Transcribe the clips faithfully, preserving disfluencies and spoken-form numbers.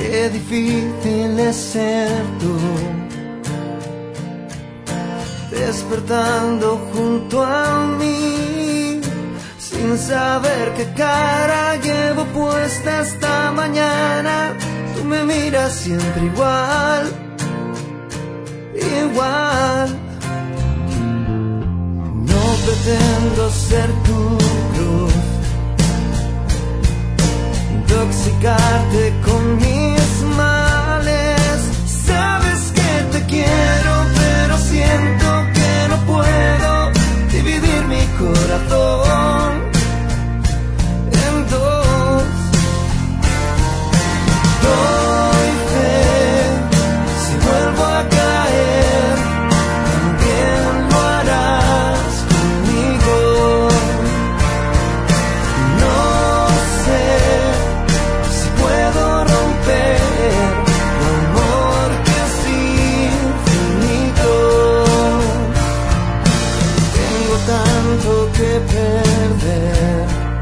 Qué difícil es ser tú, despertando junto a mí, sin saber qué cara llevo puesta esta mañana. Tú me miras siempre igual, igual. No pretendo ser tu cruz, intoxicarte con mis males. Sabes que te quiero, pero siento que no puedo dividir mi corazón en dos. Doy fe, si vuelvo a caer, también lo harás conmigo. No sé si puedo romper tu amor que es infinito. Tengo tanto que perder,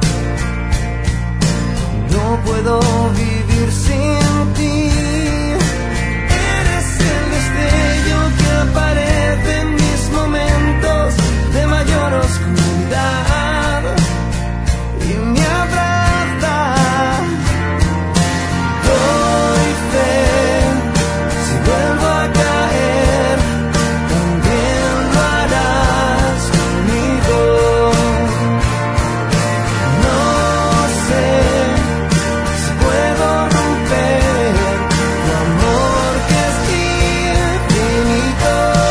no puedo vivir sin ti. Eres el destello que aparece en mis momentos de mayor oscuridad y me abraza. Doy fe, si vuelvo a caer, también lo harás conmigo. No sé si puedo romper tu amor que es infinito.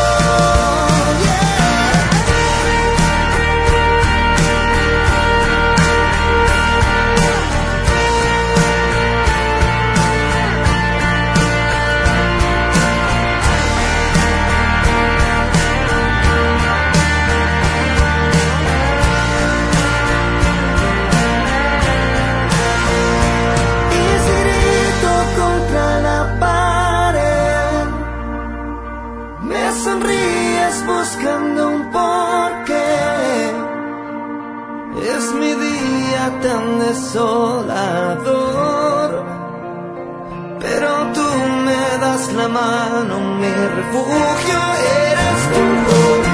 Y si grito contra la pared, me sonríes buscando un porqué. Es mi día tan desolador, pero tú me das la mano, mi refugio eres tú.